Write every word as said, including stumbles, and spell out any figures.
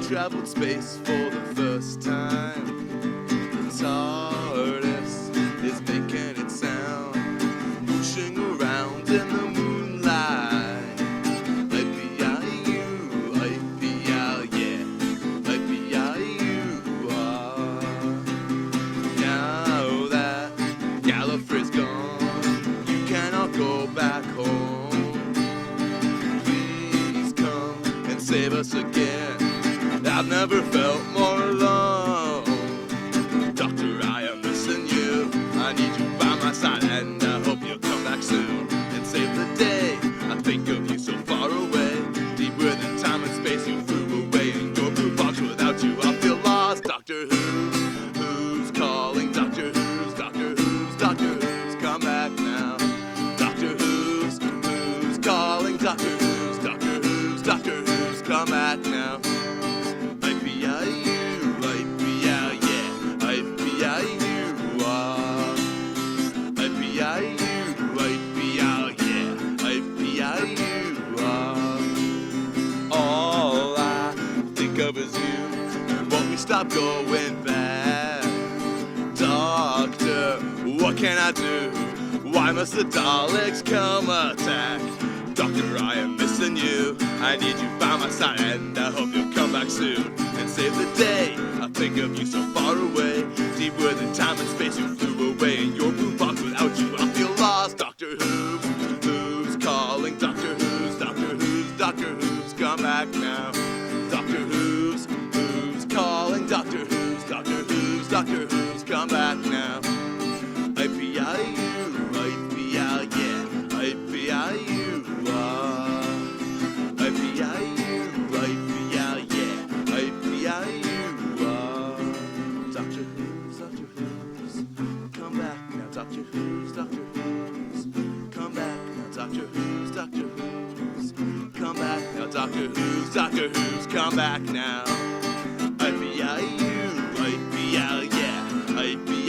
traveled space for the first time. The TARDIS is making its sound, pushing around in the moonlight. I P I U, I P I, yeah, I P I U are. Now that Gallifrey's gone, you cannot go back home. Please come and save us again. I've never felt more alone. Doctor, I am missing you. I need you by my side, and I hope you'll come back soon and save the day. I think of you so far away, deeper than time and space. You flew away in your blue box. Without you, I feel lost. Doctor Who, who's calling? Doctor Who's, Doctor Who's, Doctor Who's, come back now. Doctor Who's, who's calling? Doctor Who's, Doctor Who's, Doctor Who's, come back now. I P I U, I P I, yeah, I P I U are. I P I U, I P I, yeah, I P I U are. All I think of is you. Won't we stop going back? Doctor, what can I do? Why must the Daleks come attack? Doctor, I am missing you. I need you by my side, and I hope you'll come back soon and save the day. I think of you so far away, deeper than time and space. You flew away in your blue box. Without you, I feel lost. Doctor Who's, who's calling? Doctor Who's, Doctor Who's, Doctor Who's, come back now. Doctor Who's, who's calling? Doctor Who's, Doctor Who's, Doctor Who's, come back now. I P I U, I P I, yeah, I P I U are. I P I U, I P I, yeah, I P I U are. Doctor Who's, Doctor Who's, come back now. Doctor Who's, Doctor Who's, come back now. Doctor Who's, Doctor Who's, come back now. Doctor Who's, Doctor Who's, come back now. I P I U, I P I, yeah, I P I.